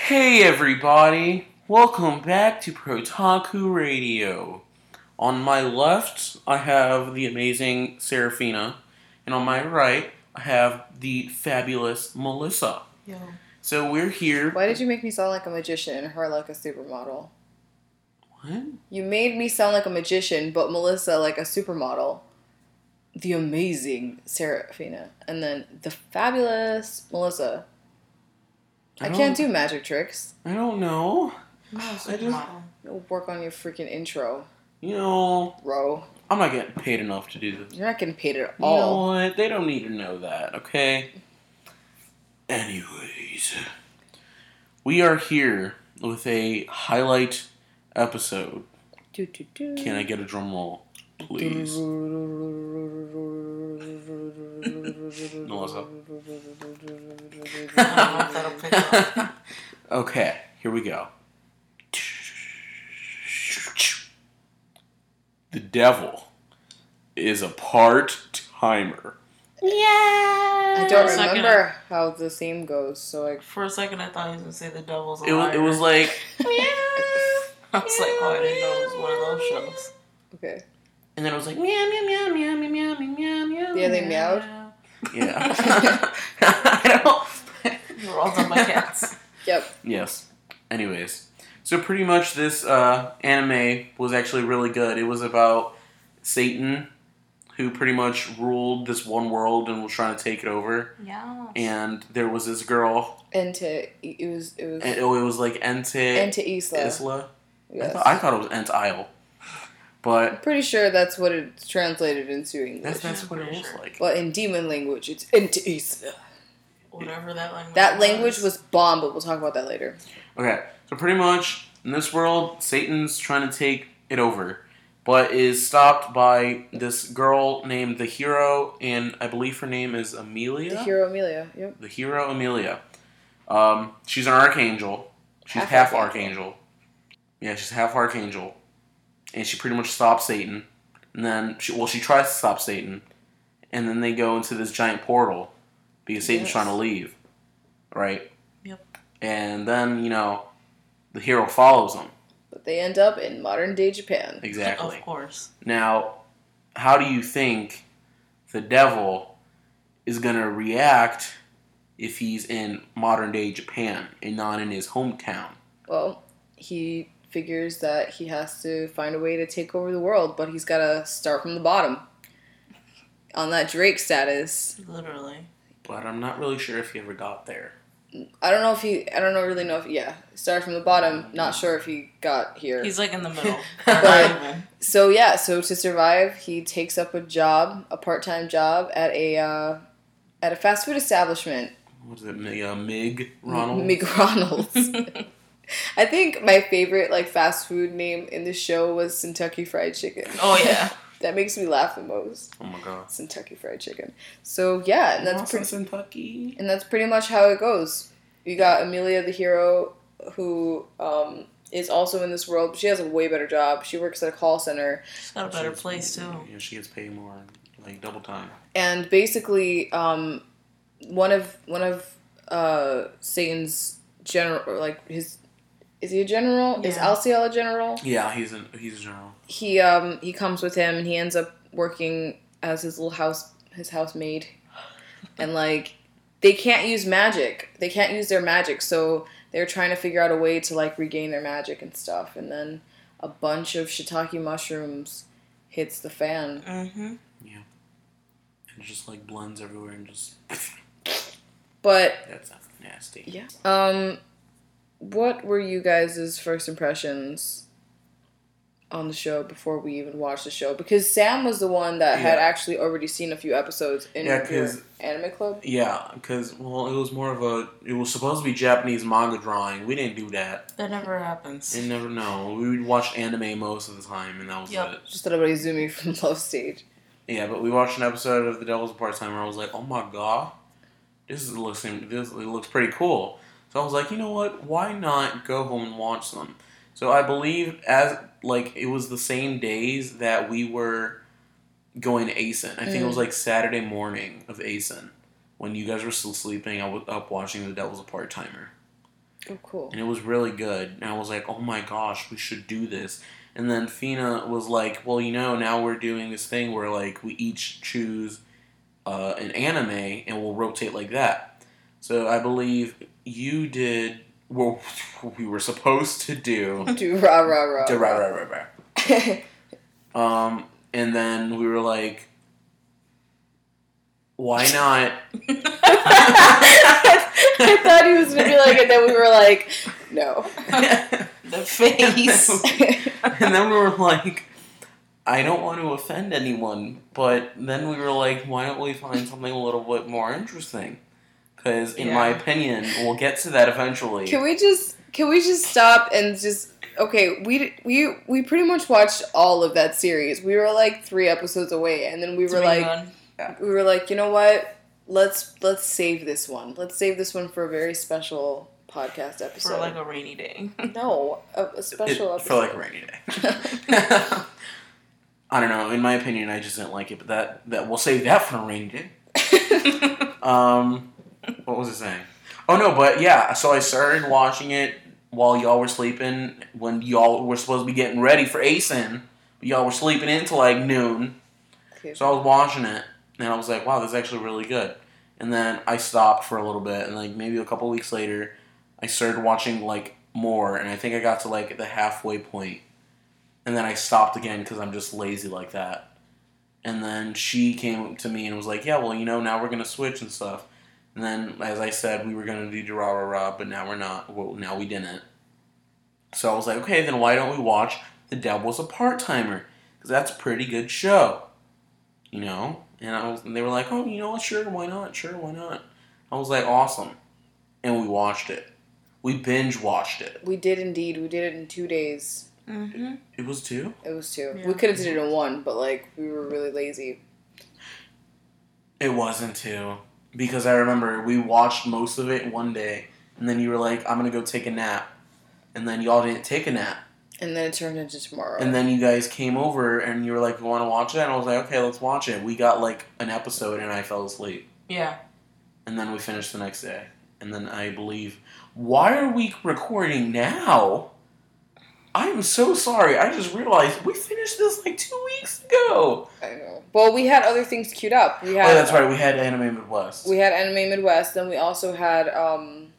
Hey everybody, welcome back to Protaku Radio. On my left, I have the amazing Serafina, and on my right, I have the fabulous Melissa. Yo. So we're here. Why did you make me sound like a magician and her like a supermodel? What? You made me sound like a magician, but Melissa like a supermodel. The amazing Serafina. And then the fabulous Melissa. I can't do magic tricks. I don't know. You'll work on your freaking intro. Bro, I'm not getting paid enough to do this. You're not getting paid at all. You know what? They don't need to know that, okay? Anyways, we are here with a highlight episode. Can I get a drum roll, please? Melissa. Okay, here we go. The devil is a part-timer. Yeah. I don't remember how the theme goes, so for a second I thought he was gonna say the devil's a liar. It was like I was like, oh, I didn't know it was one of those shows. Okay. And then it was like meow meow meow meow meow meow meow meow. Yeah, they meowed. Yeah. I don't. You're all done my cats. Yep. Yes. Anyways, so pretty much this anime was actually really good. It was about Satan, who pretty much ruled this one world and was trying to take it over. Yeah. And there was this girl. It was like Ente Isla. Yes. I thought it was Ent Isle. But I'm pretty sure that's what it's translated into English. That's what it looks like. But in demon language, it's Ente Isla. Whatever that language. That language was bomb, but we'll talk about that later. Okay, so pretty much in this world, Satan's trying to take it over, but is stopped by this girl named the Hero, and I believe her name is Amelia. The Hero Amelia. Yep. The Hero Amelia. She's an archangel. She's half archangel. Yeah, she's half archangel, and she pretty much stops Satan. And then she tries to stop Satan, and then they go into this giant portal. Because Satan's trying to leave, right? Yep. And then, the hero follows him. But they end up in modern-day Japan. Exactly. Of course. Now, how do you think the devil is going to react if he's in modern-day Japan and not in his hometown? Well, he figures that he has to find a way to take over the world, but he's got to start from the bottom. On that Drake status. Literally. But I'm not really sure if he ever got there. I don't really know if started from the bottom. Not sure if he got here. He's like in the middle. So to survive, he takes up a part-time job at a fast food establishment. What is it, Mig Ronald's? Mig Ronald's. I think my favorite fast food name in the show was Kentucky Fried Chicken. Oh yeah. That makes me laugh the most. Oh my god. Kentucky Fried Chicken. So yeah, and that's Kentucky. And that's pretty much how it goes. You got Amelia the Hero, who is also in this world, but she has a way better job. She works at a call center. She's got a better place too. Yeah, she gets paid more, double time. And basically, one of Satan's general, is he a general? Yeah. Is Alciel a general? Yeah, he's a general. He comes with him, and he ends up working as his housemaid, and they can't use magic. They can't use their magic, so they're trying to figure out a way to regain their magic and stuff. And then a bunch of shiitake mushrooms hits the fan. Mm-hmm. Yeah, and it just blends everywhere and just. But that's nasty. Yeah. What were you guys' first impressions on the show before we even watched the show? Because Sam was the one that had actually already seen a few episodes in your anime club. Yeah, because, it was supposed to be Japanese manga drawing. We didn't do that. That never happens. You never know. We would watch anime most of the time, and that was it. Just everybody zooming from Love Stage. Yeah, but we watched an episode of The Devil's Part-Time, where I was like, oh my god, this looks pretty cool. So I was like, you know what? Why not go home and watch them? So I believe it was the same days that we were going to ASIN. I think it was Saturday morning of ASIN. When you guys were still sleeping, I was up watching The Devil's a Part-Timer. Oh, cool. And it was really good. And I was like, oh my gosh, we should do this. And then Fina was like, well, now we're doing this thing where, like, we each choose an anime and we'll rotate like that. So I believe you did what we were supposed to do. Do rah rah rah. Do rah rah rah rah. And then we were like, why not? I thought he was gonna be like, and then we were like, no. The face. And then we were like, I don't want to offend anyone, but then we were like, why don't we find something a little bit more interesting? Because in my opinion, we'll get to that eventually. Can we just stop and just okay? We pretty much watched all of that series. We were like 3 episodes away, and then we were like, you know what? Let's save this one. Let's save this one for a very special podcast episode. For like a rainy day. No, a special episode. For like a rainy day. I don't know. In my opinion, I just didn't like it, but that we'll save that for a rainy day. What was I saying? Oh no, but yeah. So I started watching it while y'all were sleeping. When y'all were supposed to be getting ready for ASIN, but y'all were sleeping until like noon. Okay. So I was watching it, and I was like, "Wow, this is actually really good." And then I stopped for a little bit, and like maybe a couple weeks later, I started watching like more, and I think I got to like the halfway point. And then I stopped again because I'm just lazy like that. And then she came to me and was like, yeah, well, now we're going to switch and stuff. And then, as I said, we were going to do Rah Rah Rah, but now we're not. Well, now we didn't. So I was like, okay, then why don't we watch The Devil's a Part-Timer? Because that's a pretty good show. And they were like, oh, you know what, sure, why not? Sure, why not? I was like, awesome. And we watched it. We binge-watched it. We did indeed. We did it in 2 days. Mm-hmm. It was 2? It was 2. Yeah. We could have did it in 1, but like we were really lazy. It wasn't 2. Because I remember we watched most of it one day, and then you were like, I'm going to go take a nap. And then y'all didn't take a nap. And then it turned into tomorrow. And then you guys came over, and you were like, you want to watch it? And I was like, okay, let's watch it. We got like an episode, and I fell asleep. Yeah. And then we finished the next day. And then I believe, why are we recording now? I am so sorry. I just realized we finished this like 2 weeks ago. I know. Well, we had other things queued up. We had, that's right. We had Anime Midwest. We had Anime Midwest. Then we also had an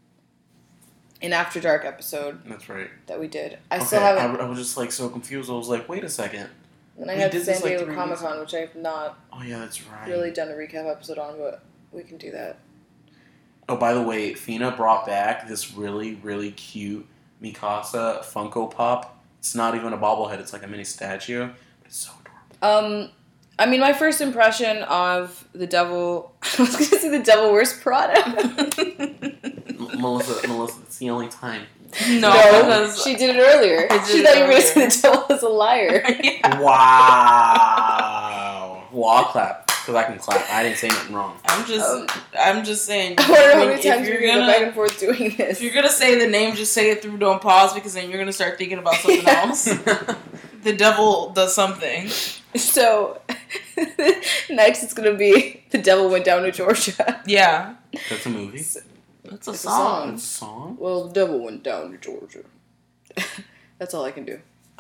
After Dark episode. That's right. That we did. I still haven't. I was just like so confused. I was like, wait a second. And I had San Diego Comic Con, which I have not. Oh yeah, that's right. Really done a recap episode on, but we can do that. Oh, by the way, Fina brought back this really, really cute Mikasa Funko Pop. It's not even a bobblehead. It's like a mini statue. It's so adorable. I mean, my first impression of the Devil... I was going to say the Devil Wears Prada. Melissa, it's the only time. No, because she did it earlier. She thought you were going to say the Devil was a liar. Yeah. Wow. Well, I'll clap. Because I can clap. I didn't say nothing wrong. I'm just saying. I wonder how many times you're going to go back and forth doing this. If you're going to say the name, just say it through, don't pause, because then you're going to start thinking about something else. The devil does something. So, next it's going to be The Devil Went Down to Georgia. Yeah. That's a movie? It's a song. It's a song? Well, The Devil Went Down to Georgia. That's all I can do.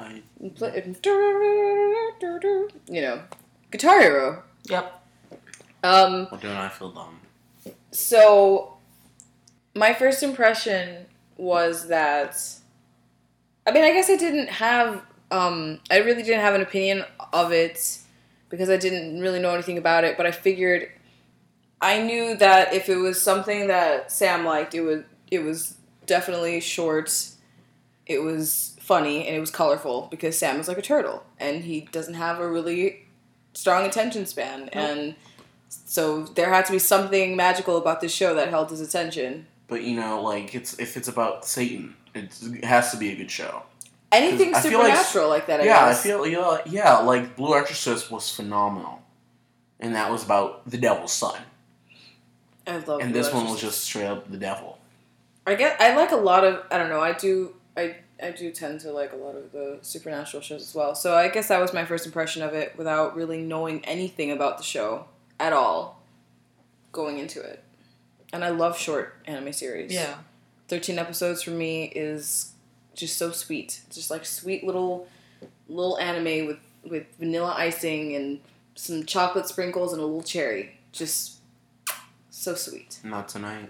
Guitar Hero. Yep. Well, don't I feel dumb? So, my first impression was that... I mean, I guess I didn't have... I really didn't have an opinion of it because I didn't really know anything about it, but I figured... I knew that if it was something that Sam liked, it was definitely short, it was funny, and it was colorful because Sam is like a turtle, and he doesn't have a really strong attention span, and so there had to be something magical about this show that held his attention. But like if it's about Satan, it has to be a good show. Anything supernatural like that, I guess. I feel like Blue Exorcist was phenomenal, and that was about the devil's son. I love. And this one was just straight up the devil. I like a lot of. I don't know. I do tend to like a lot of the supernatural shows as well. So I guess that was my first impression of it without really knowing anything about the show at all going into it. And I love short anime series. Yeah. 13 episodes for me is just so sweet. Just like sweet little anime with vanilla icing and some chocolate sprinkles and a little cherry. Just so sweet. Not tonight.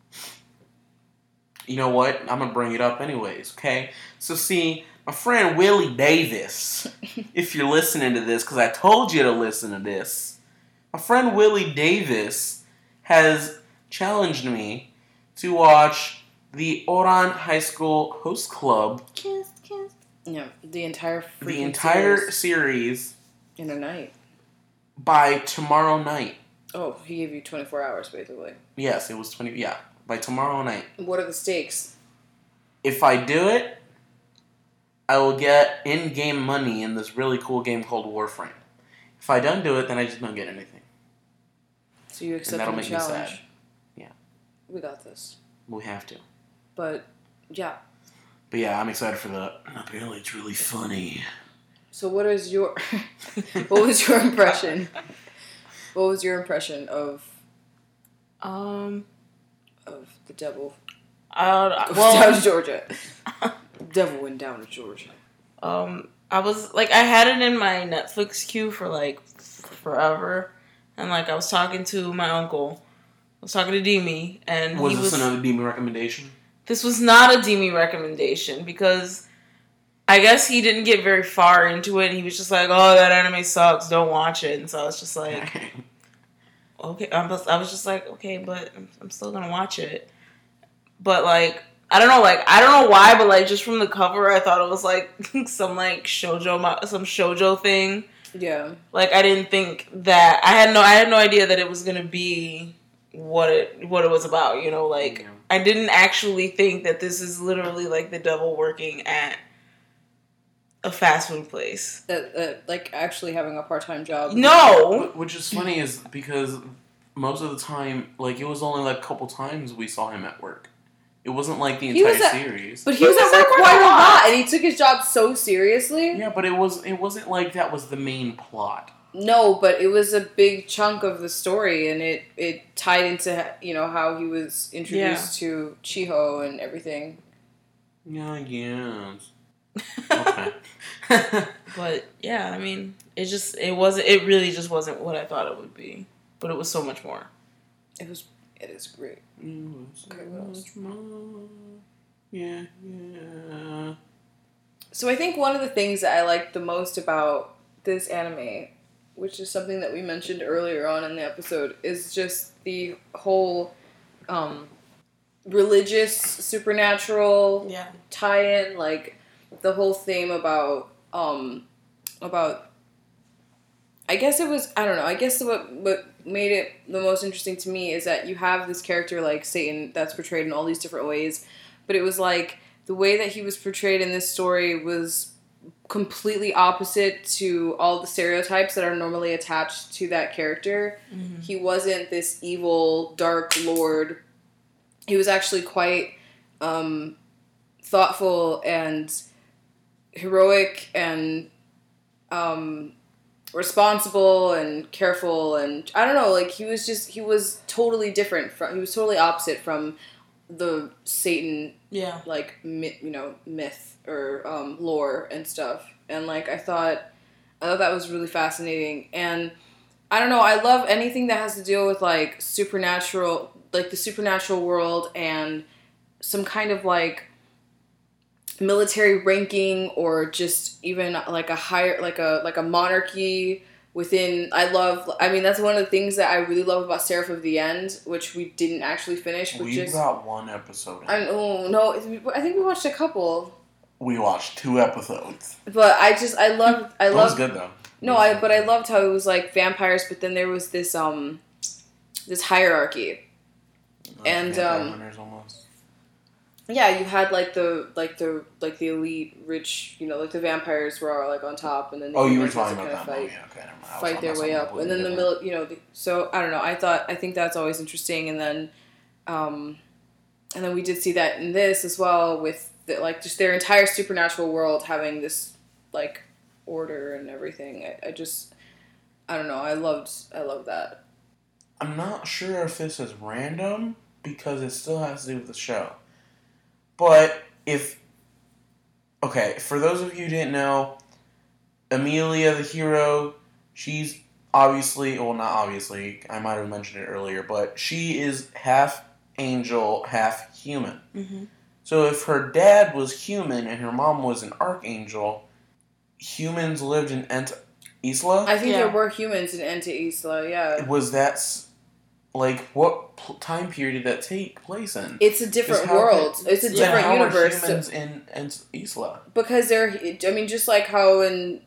You know what? I'm going to bring it up anyways, okay? So see, my friend Willie Davis, if you're listening to this, because I told you to listen to this, my friend Willie Davis has challenged me to watch the Oran High School Host Club. Kiss, kiss. Yeah, the entire series in a night. By tomorrow night. Oh, he gave you 24 hours, basically. Yes, it was 20. Yeah, by tomorrow night. What are the stakes? If I do it, I will get in-game money in this really cool game called Warframe. If I don't do it, then I just don't get anything. So you accept the challenge. That'll make me sad. Yeah. We got this. We have to. But, yeah. But yeah, I'm excited for that. Apparently it's really funny. So what was your impression? What was your impression of the devil? Down to Georgia. Devil went down to Georgia. I was like, I had it in my Netflix queue for like forever, and like I was talking to my uncle. I was talking to Demi, and was this another Demi recommendation? This was not a Demi recommendation because I guess he didn't get very far into it. And he was just like, "Oh, that anime sucks. Don't watch it." And so I was just like, "Okay." I was just like, "Okay," but I'm still gonna watch it. But like, I don't know why, but like just from the cover, I thought it was like some like shoujo thing. Yeah. Like I didn't think that I had no idea that it was gonna be what it was about. You know, like yeah. I didn't actually think that this is literally like the devil working at a fast food place. Like actually having a part-time job. No! Which is funny is because most of the time, like, it was only like a couple times we saw him at work. It wasn't like the entire series. But he was at work quite a lot, and he took his job so seriously. Yeah, but it wasn't like that was the main plot. No, but it was a big chunk of the story, and it tied into, you know, how he was introduced to Chiho and everything. Yeah, I guess. Okay. But yeah, I mean, it really just wasn't what I thought it would be. But it was so much more. It is great. Okay, what else? Yeah. So I think one of the things that I like the most about this anime, which is something that we mentioned earlier on in the episode, is just the whole religious, supernatural tie-in, like the whole theme about I guess it was, I don't know, I guess what made it the most interesting to me is that you have this character like Satan that's portrayed in all these different ways, but it was like the way that he was portrayed in this story was completely opposite to all the stereotypes that are normally attached to that character. Mm-hmm. He wasn't this evil, dark lord. He was actually quite thoughtful and heroic and responsible and careful, and I don't know, like he was totally different he was totally opposite from the Satan like myth or lore and stuff. And like I thought that was really fascinating. And I don't know, I love anything that has to deal with like supernatural, like the supernatural world and some kind of like military ranking or just even like a higher like a monarchy within. I mean that's one of the things that I really love about Seraph of the End, which we didn't actually finish. We got one episode. I think we watched a couple. We watched 2 episodes. But I loved That was good though. But I loved how it was like vampires, but then there was this this hierarchy. And almost. Yeah, you had like the elite rich, you know, like the vampires were all like on top, and then you were talking about that. Fight their way up, and then so I don't know. I think that's always interesting, and then we did see that in this as well with like just their entire supernatural world having this like order and everything. I don't know. I love that. I'm not sure if this is random because it still has to do with the show. But for those of you who didn't know, Amelia, the hero, she's obviously, well, not obviously, I might have mentioned it earlier, but she is half angel, half human. Mm-hmm. So if her dad was human and her mom was an archangel, humans lived in Isla? I think there were humans in Enta Isla, yeah. Was that, what time period did that take place in? It's a different world. It's a different universe. How are humans in Isla? Because just like how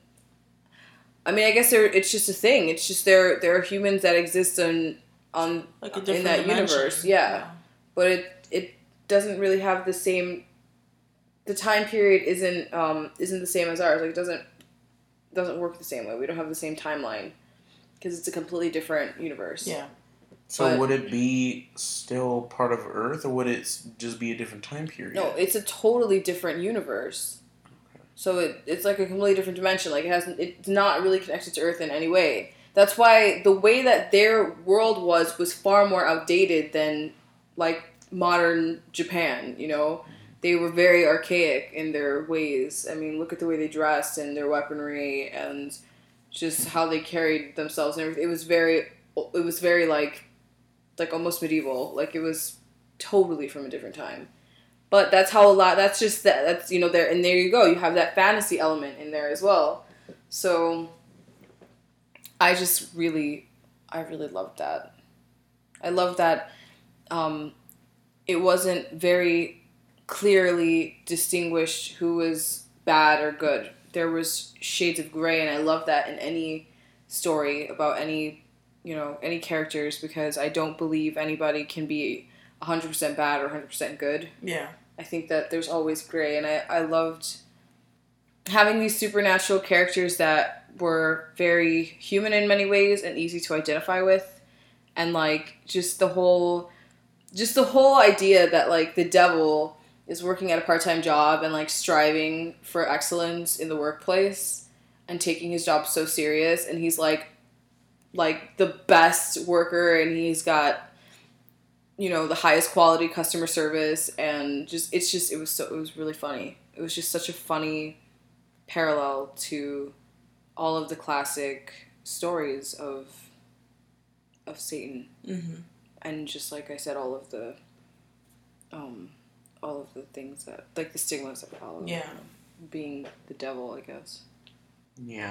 I guess it's just a thing. It's just there are humans that exist in that universe, yeah. But it doesn't really have the same. The time period isn't the same as ours. Like it doesn't work the same way. We don't have the same timeline because it's a completely different universe. Yeah. So would it be still part of Earth, or would it just be a different time period? No, it's a totally different universe. Okay. So it's like a completely different dimension. Like it's not really connected to Earth in any way. That's why the way that their world was far more outdated than like modern Japan. You know, they were very archaic in their ways. I mean, look at the way they dressed and their weaponry and just how they carried themselves and everything. It was very like almost medieval. Like it was totally from a different time. But that's that's there, and there you go. You have that fantasy element in there as well. So I really loved that. I love that it wasn't very clearly distinguished who was bad or good. There was shades of gray, and I love that in any story about any characters, because I don't believe anybody can be 100% bad or 100% good. Yeah. I think that there's always gray, and I loved having these supernatural characters that were very human in many ways and easy to identify with, and like just the whole idea that like the devil is working at a part-time job and like striving for excellence in the workplace and taking his job so serious, and he's like the best worker, and he's got the highest quality customer service, and it was really funny. It was just such a funny parallel to all of the classic stories of Satan. Mm-hmm. And just like I said, all of the things that, like, the stigmas that follow. Yeah. Being the devil, I guess. Yeah.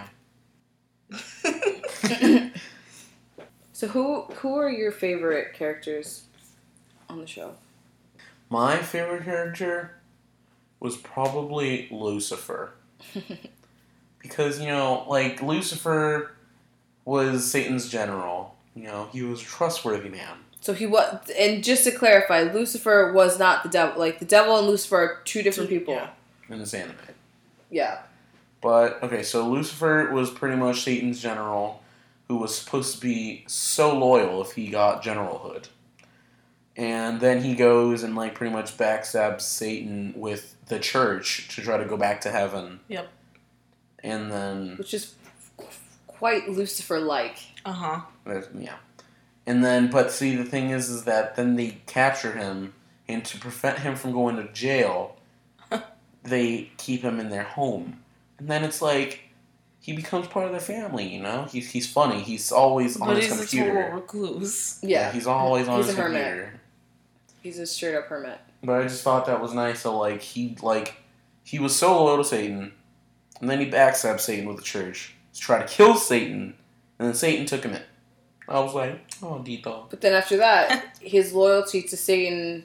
So who are your favorite characters on the show? My favorite character was probably Lucifer. Because, Lucifer was Satan's general. He was a trustworthy man. So he was, and just to clarify, Lucifer was not the devil. Like, the devil and Lucifer are two different people. Yeah. In this anime. Yeah. But, okay, so Lucifer was pretty much Satan's general, who was supposed to be so loyal if he got generalhood. And then he goes and, pretty much backstabs Satan with the church to try to go back to heaven. Yep. And then... Which is quite Lucifer-like. Uh-huh. Yeah. And then, but see, the thing is that then they capture him, and to prevent him from going to jail, they keep him in their home. And then it's like, he becomes part of their family, He's funny. He's always on his computer. But he's a total recluse. Yeah. He's always on his hermit. computer. He's a straight-up hermit. But I just thought that was nice. So, he was so loyal to Satan, and then he backstabbed Satan with the church to try to kill Satan, and then Satan took him in. I was like, oh, Dito. But then after that, his loyalty to Satan,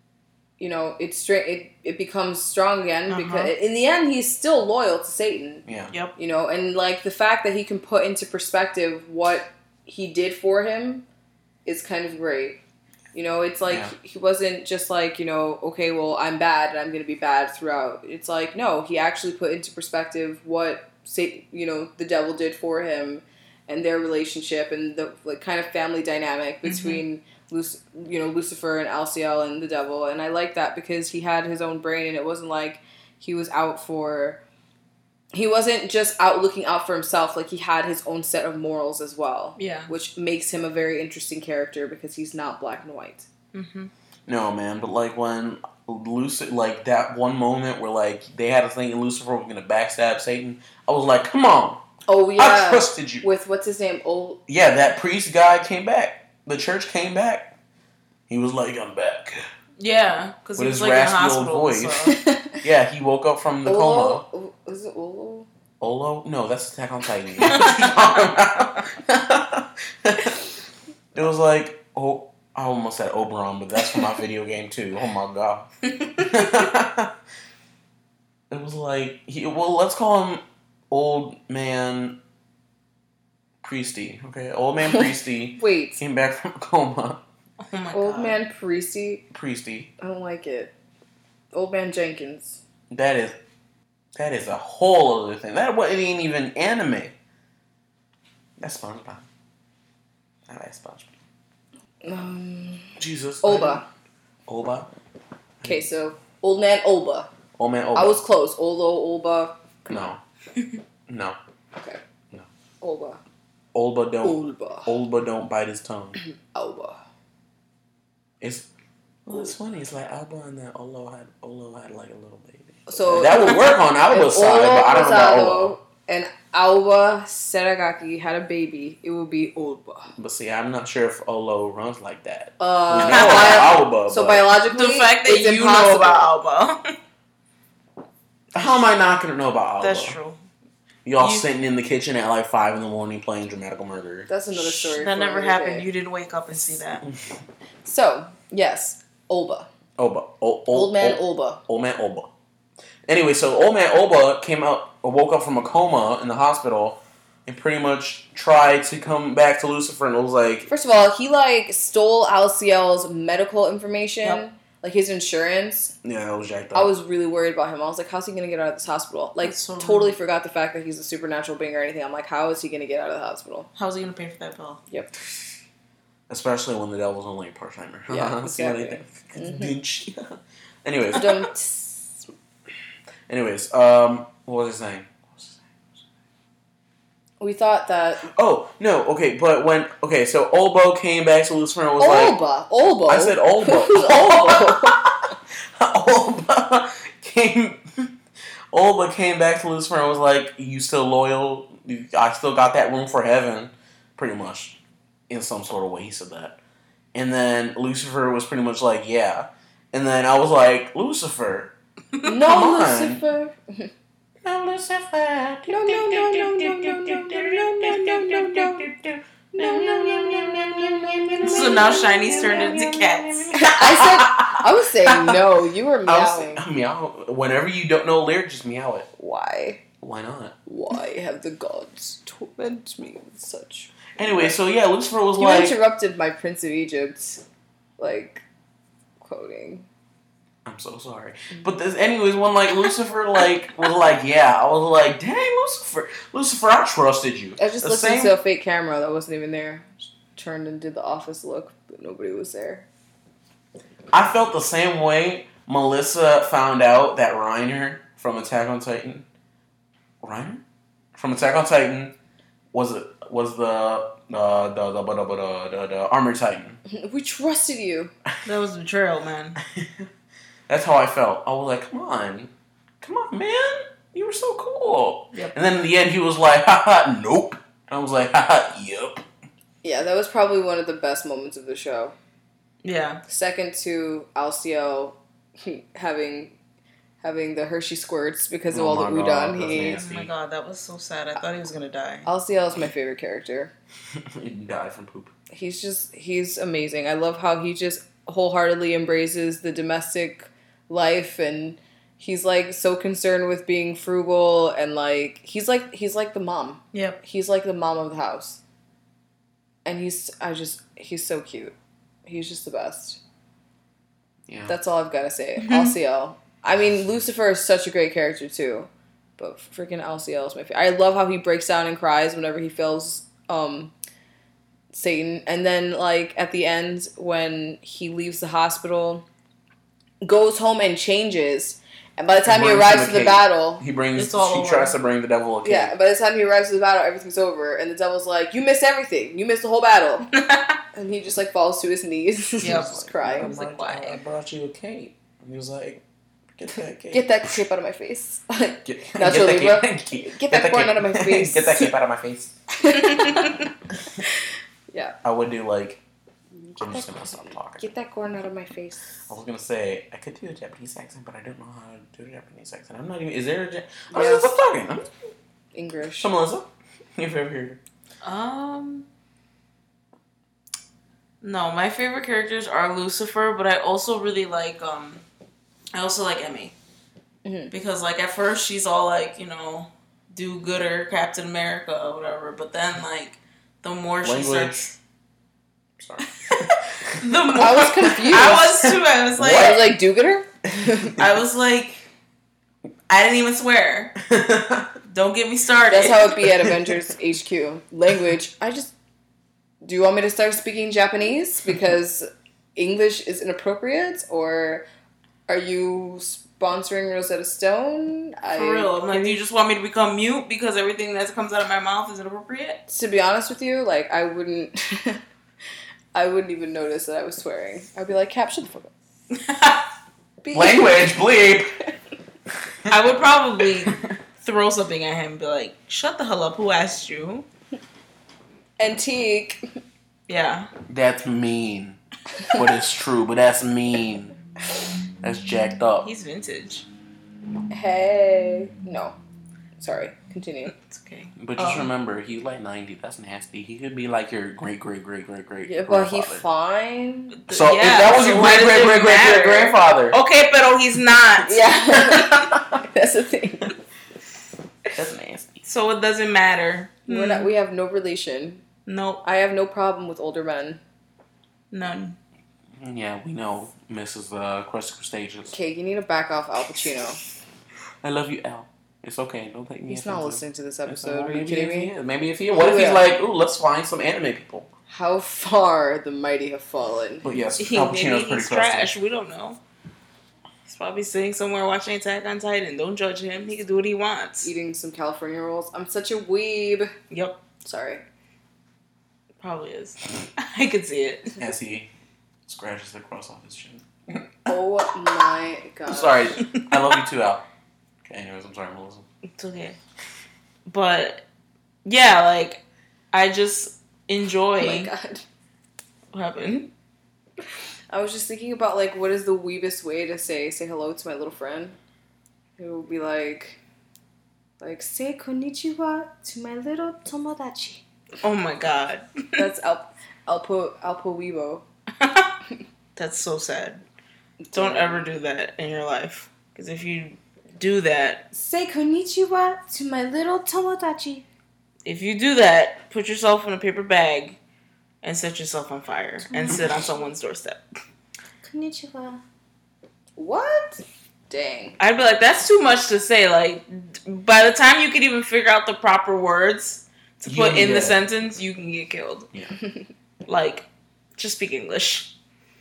it becomes strong again, because in the end, he's still loyal to Satan. Yeah. Yep. And the fact that he can put into perspective what he did for him is kind of great. It's like, he wasn't just like, okay, well, I'm bad and I'm going to be bad throughout. It's like, no, he actually put into perspective what Satan, the devil did for him, and their relationship, and the kind of family dynamic between Lucifer and Alciel and the devil. And I like that because he had his own brain, and it wasn't like he wasn't just looking out for himself. Like, he had his own set of morals as well. Yeah. Which makes him a very interesting character because he's not black and white. Mm-hmm. No, man, but when like that one moment where like they had a thing and Lucifer was gonna backstab Satan. I was like, come on. Oh yeah. I trusted you. With what's his name? Yeah, that priest guy came back. The church came back. He was like, I'm back. Yeah, because he with was his like in the raspy hospital. old voice. So. Yeah, he woke up from the coma. Was it Olo? Olo? No, that's Attack on Titan. What are you talking about? It was like, oh, I almost said Oberon, but that's from my video game too. Oh my god. It was like, let's call him Old Man Priesty. Okay, Old Man Priesty. Wait. Came back from a coma. Oh my Old God. Man Priesty? Priesty. I don't like it. Old Man Jenkins. That is a whole other thing. That ain't even anime. That's SpongeBob. I like SpongeBob. Jesus. Olba. Olba? Okay, so Old Man Olba. Old Man Olba. I was close. Olba. No. No. Okay. No. Olba. Olba don't. Olba. Olba don't bite his tongue. Olba. It's funny. It's like Alba and that Olo had like a little baby. So that would work on Alba's side, but I don't know about Olo. And Alba Seragaki had a baby, it would be Olba. But see, I'm not sure if Olo runs like that. Alba. So biologically, the fact that it's you impossible. know about Alba. How am I not gonna know about Alba? That's true. Y'all sitting in the kitchen at like 5 a.m. playing Dramatical Murder. That's another story. That never happened. Day. You didn't wake up and see that. So, yes, Olba. Olba. Old Man Olba. Old Man Olba. Anyway, so Old Man Olba woke up from a coma in the hospital and pretty much tried to come back to Lucifer and it was like... First of all, he like stole Alciel's medical information. Yep. Like his insurance. Yeah, that was jacked up. I was really worried about him. I was like, how's he going to get out of this hospital? Like, So totally forgot the fact that he's a supernatural being or anything. I'm like, how is he going to get out of the hospital? How's he gonna pay for that bill? Yep. Especially when the devil's only a part-timer. Yeah, See what I exactly. think? Anyways. What was I saying? We thought that... Oh, no, okay, but so Olbo came back to Lucifer and was Olba. Olbo. I said Olbo. Who's Olbo? Olba came back to Lucifer and was like, you still loyal? I still got that room for heaven, pretty much. In some sort of way, he said that. And then Lucifer was pretty much like, yeah. And then I was like, Lucifer. No, Lucifer. No, Lucifer. No. So now Shiny's turned into cats. I was saying no. You were meowing. Meow. Whenever you don't know a lyric, just meow it. Why? Why not? Why have the gods torment me with such... Anyway, so yeah, Lucifer was You like... interrupted my Prince of Egypt, quoting. I'm so sorry. But anyways, when Lucifer was like, yeah, I was like, dang, Lucifer, I trusted you. I just listened to a fake camera that wasn't even there. Turned and did the office look, but nobody was there. I felt the same way Melissa found out that Reiner from Attack on Titan. Reiner? From Attack on Titan was the Armored Titan. We trusted you. That was betrayal, man. That's how I felt. I was like, come on, man. You were so cool. Yep. And then in the end, he was like, haha, nope. And I was like, haha, yep. Yeah, that was probably one of the best moments of the show. Yeah. Second to Alciel having the Hershey squirts because of all the udon he ate. Oh my god, that was so sad. I thought he was gonna die. Alciel is my favorite character. He died from poop. He's amazing. I love how he just wholeheartedly embraces the domestic life and he's so concerned with being frugal and he's like the mom. Yep. He's like the mom of the house. And he's so cute. He's just the best. Yeah. That's all I've got to say. Alciel. I mean, Lucifer is such a great character too, but freaking Alciel is my favorite. I love how he breaks down and cries whenever he feels Satan, and then at the end when he leaves the hospital, goes home and changes, and by the time he arrives to the battle, he tries to bring the devil a cake. Yeah, by the time he arrives to the battle, everything's over, and the devil's like, "You missed everything. You missed the whole battle," and he just falls to his knees, just crying. I was like, why? I brought you a cake. And he was like, get that cape. Get that cape out of my face. Get Nacho that Libre. cape. Get that corn out of my face. Get that cape out of my face. Yeah. I would do like, I'm just going to stop talking. Get that corn out of my face. I was going to say, I could do a Japanese accent, but I don't know how to do a Japanese accent. I'm not even, is there a I was Yes. just talking. English. So, Melissa, you've ever heard No, my favorite characters are Lucifer, but I also really like Emmy. Mm-hmm. Because like at first she's all like, you know, do-gooder Captain America or whatever, but then like the more she starts Sorry. the more I was confused. I was too. I was like I was like, do-gooder? I was like I didn't even swear. Don't get me started. That's how it be at Avengers HQ. Language. Do you want me to start speaking Japanese because English is inappropriate, or are you sponsoring Rosetta Stone? For real. I'm like, do you just want me to become mute because everything that comes out of my mouth is inappropriate? To be honest with you, like, I wouldn't even notice that I was swearing. I'd be like, Cap, shut the fuck up. Language, bleep. I would probably throw something at him and be like, shut the hell up, who asked you? Antique. Yeah. That's mean. But it's true, but that's mean. That's jacked up. He's vintage. Hey. No. Sorry. Continue. It's okay. But just remember, he's like 90. That's nasty. He could be like your great. Yeah, but he fine. So if that was your great grandfather. Okay, pero he's not. Yeah. That's the thing. That's nasty. So it doesn't matter. We have no relation. Nope. I have no problem with older men. None. Yeah, we know, Mrs. Crusty Crustaceans. Okay, you need to back off Al Pacino. I love you, Al. It's okay. Don't take me. He's not listening to this episode. Are you Maybe kidding if he me? is. Maybe if he is. What if he's like, ooh, let's find some anime people? How far the mighty have fallen. But yes, Al Pacino's Maybe pretty he's crusty. trash. We don't know. He's probably sitting somewhere watching Attack on Titan. Don't judge him. He can do what he wants. Eating some California rolls. I'm such a weeb. Yep. Sorry. Probably is. I could see it. As he scratches the cross off his chin. Oh my god. I'm sorry. I love you too, Al. Okay, anyways, I'm sorry, Melissa. It's okay. But, yeah, like, I just enjoy... Oh my god. What happened? I was just thinking about, like, what is the weebest way to say hello to my little friend? It would be like, say konnichiwa to my little tomodachi. Oh my god. That's Alpo Weibo. That's so sad. Don't ever do that in your life. Because if you do that... Say konnichiwa to my little tomodachi. If you do that, put yourself in a paper bag and set yourself on fire and sit on someone's doorstep. Konnichiwa. What? Dang. I'd be like, that's too much to say. Like, by the time you could even figure out the proper words to put in the sentence, you can get killed. Yeah. Like, just speak English.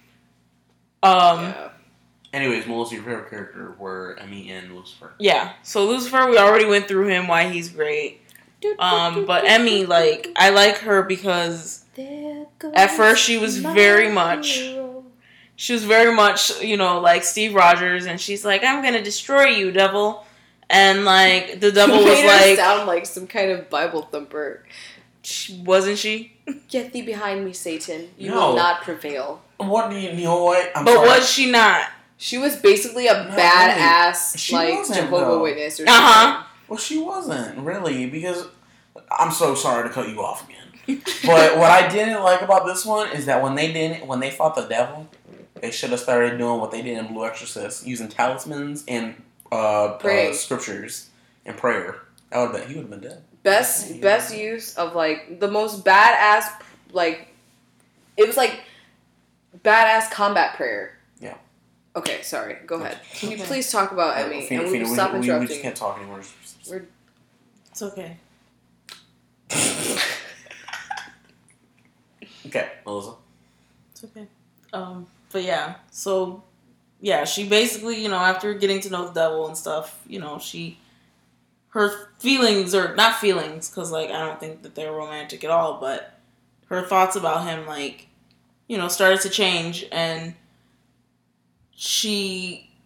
Yeah. Anyways, Melissa, your favorite character were Emmy and Lucifer. Yeah. So Lucifer, we already went through him, why he's great. But Emmy, like, I like her because at first she was very much, you know, like Steve Rogers, and she's like, I'm gonna destroy you, devil. And like the devil was made her like, sound like some kind of Bible thumper. wasn't she? Get thee behind me, Satan. You No. will not prevail. What do you know? What? I'm But sorry. was she not? She was basically a Not badass, She like, wasn't, Jehovah though. Witness or Uh-huh. something. Well, she wasn't really, because I'm so sorry to cut you off again. But what I didn't like about this one is that when they fought the devil, they should have started doing what they did in Blue Exorcist, using talismans and scriptures and prayer. He would have been dead. Best use of, like, the most badass, like, it was like badass combat prayer. Yeah. Okay, sorry. Go ahead. Can you please talk about Emmy? Fina, And we will stop we interrupting. just can't talk anymore. It's okay. Okay, Melissa. It's okay. But yeah, so yeah, she basically, you know, after getting to know the devil and stuff, you know, her feelings, or not feelings, because like I don't think that they're romantic at all, but her thoughts about him, like, you know, started to change, and she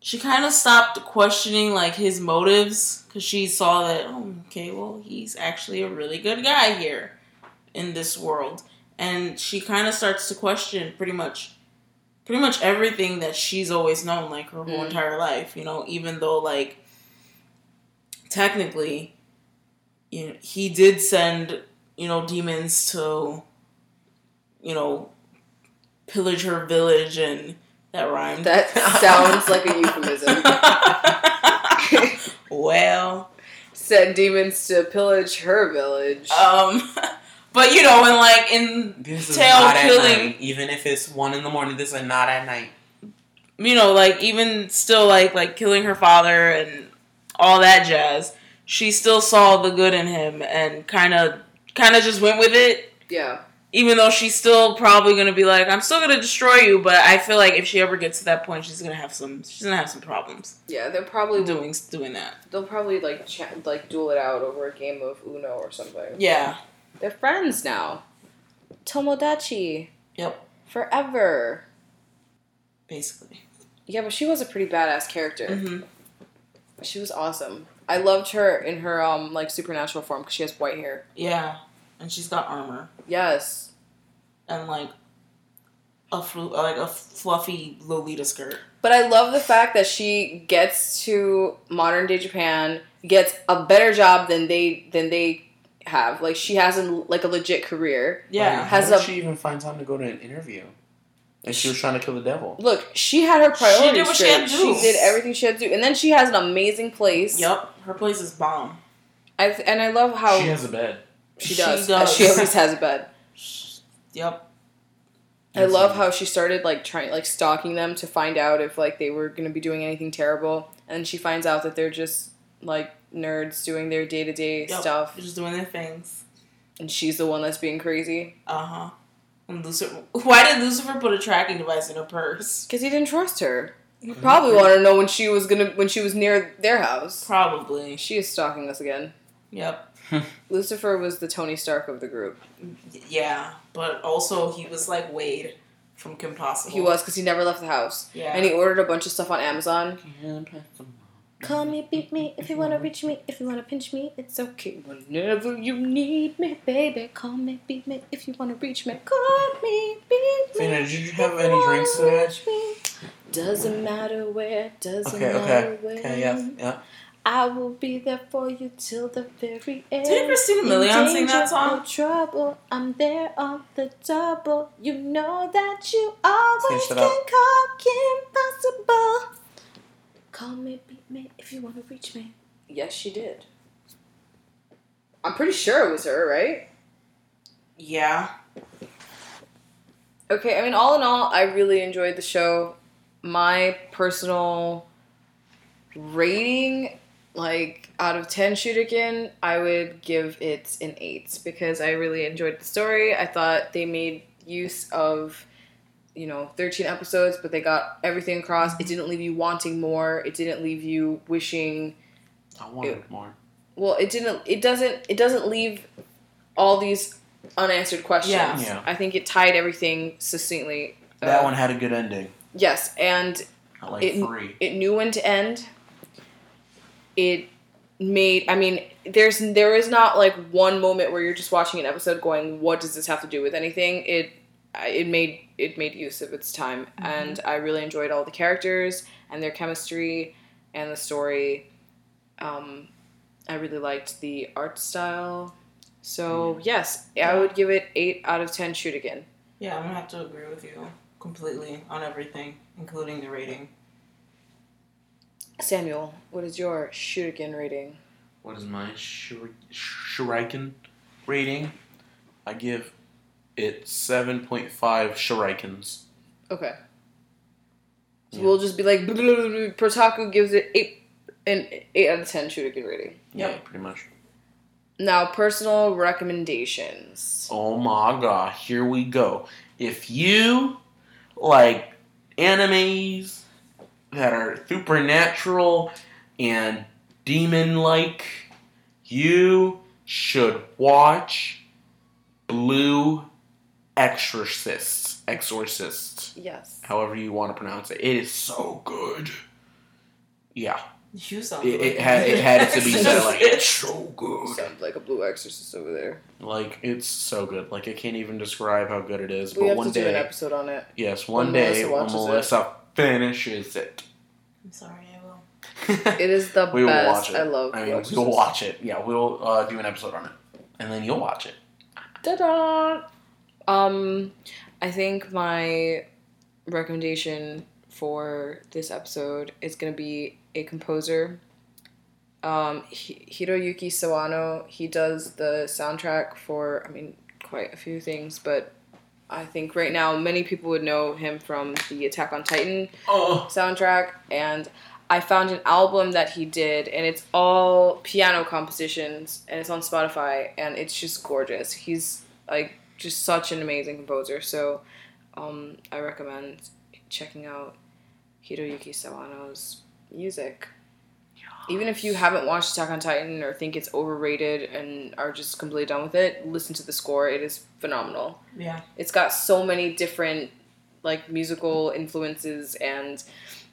she kind of stopped questioning like his motives because she saw that, oh, okay, well, he's actually a really good guy here in this world, and she kind of starts to question pretty much everything that she's always known, like her whole entire life. You know, even though like technically, you know, he did send, you know, demons to, you know, pillage her village, and that rhymed. That sounds like a euphemism. Well, sent demons to pillage her village. But you know, and like in this is Tail not killing, at night. Even if it's 1 a.m, this is not at night. You know, like even still, like killing her father and all that jazz, she still saw the good in him and kind of just went with it. Yeah. Even though she's still probably gonna be like, I'm still gonna destroy you, but I feel like if she ever gets to that point, she's gonna have some problems. Yeah, they're probably doing that. They'll probably like duel it out over a game of Uno or something. Yeah, they're friends now. Tomodachi. Yep. Forever. Basically. Yeah, but she was a pretty badass character. Mm-hmm. She was awesome. I loved her in her like supernatural form because she has white hair. Yeah. And she's got armor. Yes. And like a fluffy Lolita skirt. But I love the fact that she gets to modern day Japan, gets a better job than they have. Like she has a legit career. Yeah. How did she even find time to go to an interview? And she was trying to kill the devil. Look, she had her priorities. She did what she had to do. She did everything she had to do, and then she has an amazing place. Yep, her place is bomb. I love how she has a bed. She does. She always has a bed. Yep. I love how she started stalking them to find out if they were going to be doing anything terrible, and then she finds out that they're just nerds doing their day-to-day stuff. They're just doing their things. And she's the one that's being crazy. Uh-huh. And why did Lucifer put a tracking device in her purse? Because he didn't trust her. He probably wanted to know when she was near their house. Probably. She is stalking us again. Yep. Lucifer was the Tony Stark of the group. Yeah, but also he was like Wade from Kim Possible. He was, because he never left the house. Yeah. And he ordered a bunch of stuff on Amazon. Call me, beat me, if you want to reach me, if you want to pinch me, it's okay. Whenever you need me, baby, call me, beat me, if you want to reach me. Call me, beat me. Fina, did you have any drinks today? Doesn't matter where, doesn't matter when. Okay, yeah. I will be there for you till the very end. Did Christina Milian sing that song? No trouble, I'm there on the double. You know that you always can call Kim Possible. Call me, beat me, if you want to reach me. Yes, she did. I'm pretty sure it was her, right? Yeah. Okay, I mean, all in all, I really enjoyed the show. My personal rating, out of 10 Shuriken, I would give it an 8 because I really enjoyed the story. I thought they made use of 13 episodes, but they got everything across. It didn't leave you wanting more. It didn't leave you wishing. I wanted more. Well, it doesn't leave all these unanswered questions. Yeah. I think it tied everything succinctly. That one had a good ending. Yes, and it knew when to end. It made, there is not one moment where you're just watching an episode going, what does this have to do with anything? It made use of its time, and I really enjoyed all the characters and their chemistry and the story. I really liked the art style. So, yes, I would give it 8 out of 10 Shuriken. Yeah, I'm going to have to agree with you completely on everything, including the rating. Samuel, what is your Shuriken rating? What is my Shuriken rating? I give it 7.5 Shurikens. Okay. So we'll just be like, Protaku gives it 8 out of 10 Shuriken rating. Yeah, pretty much. Now, personal recommendations. Oh my god, here we go. If you like animes that are supernatural and demon-like, you should watch Blue Exorcist. Yes. However you want to pronounce it. It is so good. Yeah. You sound It had it to be said, like, it's so good. Sounds like a blue exorcist over there. Like, it's so good. Like, I can't even describe how good it is. We but have one to day, do an episode on it. yes, when one day Melissa when watches Melissa finishes it. I'm sorry, I will. It is the We will best. watch it. I love I Blue mean, we'll Exorcist. watch it. Yeah, we'll do an episode on it. And then you'll watch it. Ta-da! I think my recommendation for this episode is going to be a composer. Hiroyuki Sawano. He does the soundtrack for, quite a few things, but I think right now many people would know him from the Attack on Titan soundtrack, and I found an album that he did, and it's all piano compositions, and it's on Spotify, and it's just gorgeous. He's like just such an amazing composer, so I recommend checking out Hiroyuki Sawano's music. Even if you haven't watched Attack on Titan or think it's overrated and are just completely done with it, listen to the score. It is phenomenal. Yeah. It's got so many different like musical influences, and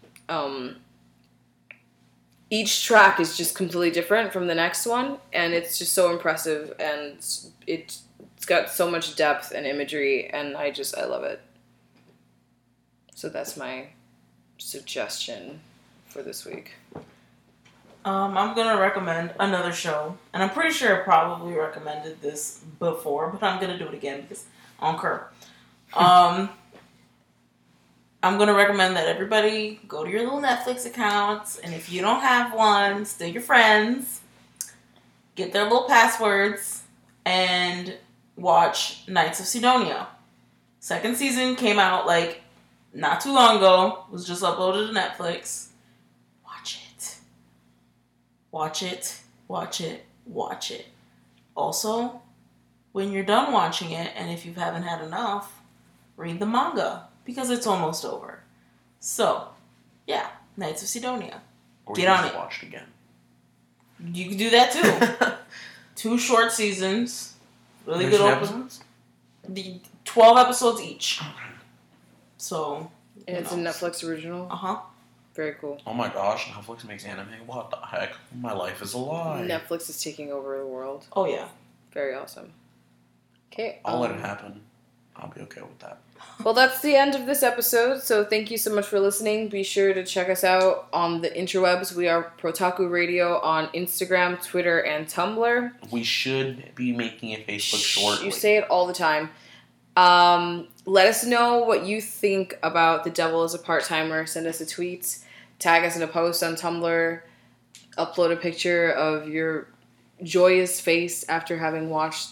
each track is just completely different from the next one, and it's just so impressive, and it's got so much depth and imagery, and I love it. So that's my suggestion for this week. I'm gonna recommend another show, and I'm pretty sure I probably recommended this before, but I'm gonna do it again because encore. I'm gonna recommend that everybody go to your little Netflix accounts, and if you don't have one, steal your friends, get their little passwords, and watch Knights of Sidonia. Second season came out like not too long ago. Was just uploaded to Netflix. Watch it, watch it, watch it. Also, when you're done watching it, and if you haven't had enough, read the manga, because it's almost over. So, yeah, Knights of Sidonia. Or Get you on just it. watch it again. You can do that too. 2 short seasons. Really There's good episodes? The 12 episodes each. So, And it's a Netflix original. Uh-huh. Very cool. Oh my gosh, Netflix makes anime. What the heck? My life is a lie. Netflix is taking over the world. Oh, yeah. Very awesome. Okay. I'll let it happen. I'll be okay with that. Well, that's the end of this episode. So thank you so much for listening. Be sure to check us out on the interwebs. We are Protaku Radio on Instagram, Twitter, and Tumblr. We should be making a Facebook shortly. You say it all the time. Let us know what you think about The Devil is a Part-Timer. Send us a tweet. Tag us in a post on Tumblr. Upload a picture of your joyous face after having watched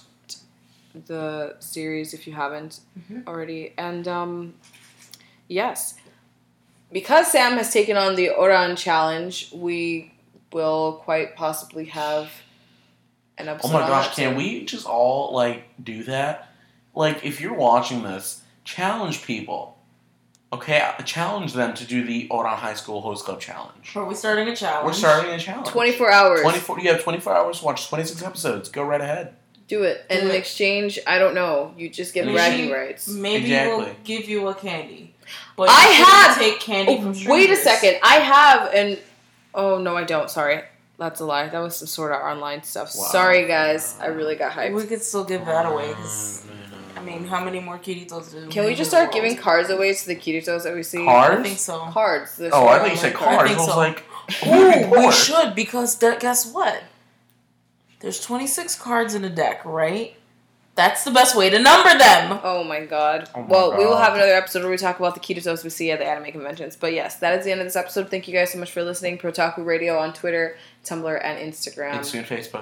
the series if you haven't already. And yes, because Sam has taken on the Oran challenge, we will quite possibly have an episode. Oh my on gosh, that can soon. we just all like do that? Like, if you're watching this, challenge people. Okay, challenge them to do the Oran High School Host Club challenge. Are we starting a challenge? We're starting a challenge. 24 hours. 24. You have 24 hours to watch 26 episodes. Go right ahead. Do it. And Do in it. exchange, I don't know. You just get bragging rights. Maybe Exactly. we'll give you a candy. But I you shouldn't have- take candy from Wait a strangers. second. I have an... Oh, no, I don't. Sorry. That's a lie. That was some sort of online stuff. Wow. Sorry, guys. I really got hyped. We could still give that away. 'Cause, I mean, how many more Kiritos do Can we just start giving cards away to the Kiritos that we see? Cards? I think so. Cards. the Oh, short I thought you said online cards. think I was so. like, Ooh, we card. should, because guess what? There's 26 cards in a deck, right? That's the best way to number them. Oh my god. Oh my Well, we will God. have another episode where we talk about the Kiritos we see at the anime conventions. But yes, that is the end of this episode. Thank you guys so much for listening. Protaku Radio on Twitter, Tumblr, and Instagram. And soon Facebook.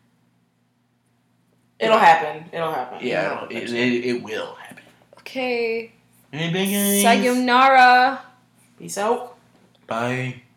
It'll happen. It'll happen. Yeah, it will happen. Okay. Hey, big guys. Sayonara. Peace out. Bye.